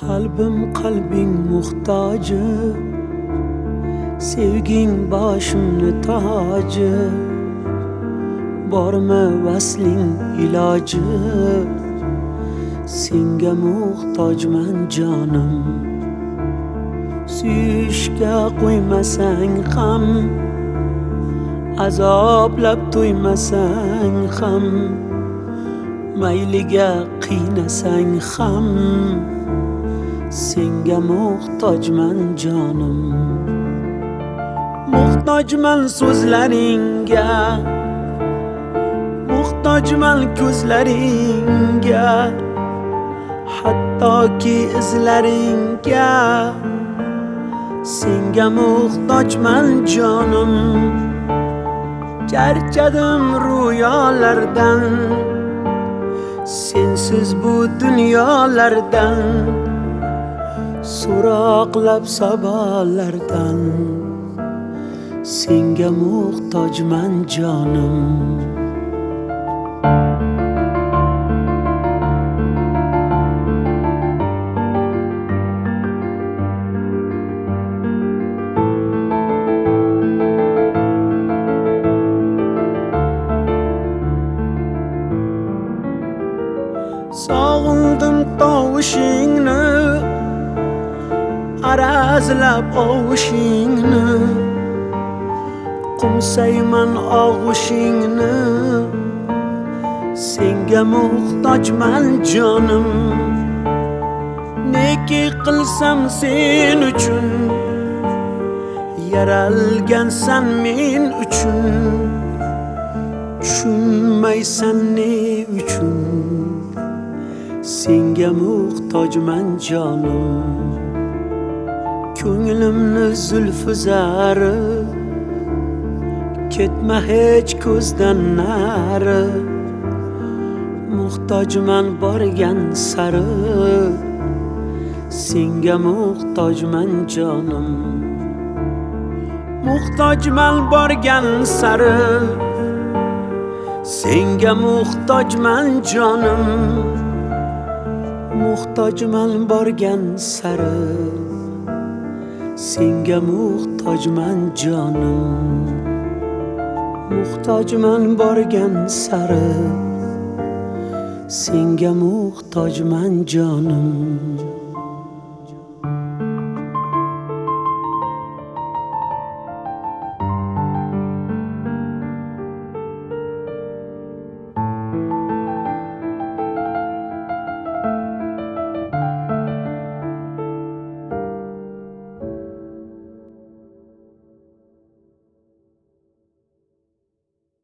Kalbim kalbin muhtacı, sevgin başımın tacı. Bormi vaslin ilacı, senga muhtojman canım. Suyishga qo'ymasang ham, azoblab to'ymasang ham, mayliga qiynasang ham, senga muhtojman canım. Muhtojman so'zlaringga, muhtojman ko'zlaringga, hattoki izlaringga. Senga muhtojman canım. Charchadim rüyalardan, sensiz bu dunyolardan, so'roqlab sabolardan. Senga muhtojman canım. Sog'indim tovushingni, arazlab ovushingni, qo'msayman og'ushingni. Senga muhtojman canım. Neki qilsam sen uchun, yaralgansan men uchun. Tushunmaysan ne uchun, senga muhtojman canım. Ko'nglimni zulfi zari, ketma hech ko'zdan nari. Muhtojman borgan sari, senga muhtojman canım. Muhtojman borgan sari, senga muhtojman canım. Muhtojman borgan sari, senga muhtojman canım. Muhtojman borgan sari, senga muhtojman canım.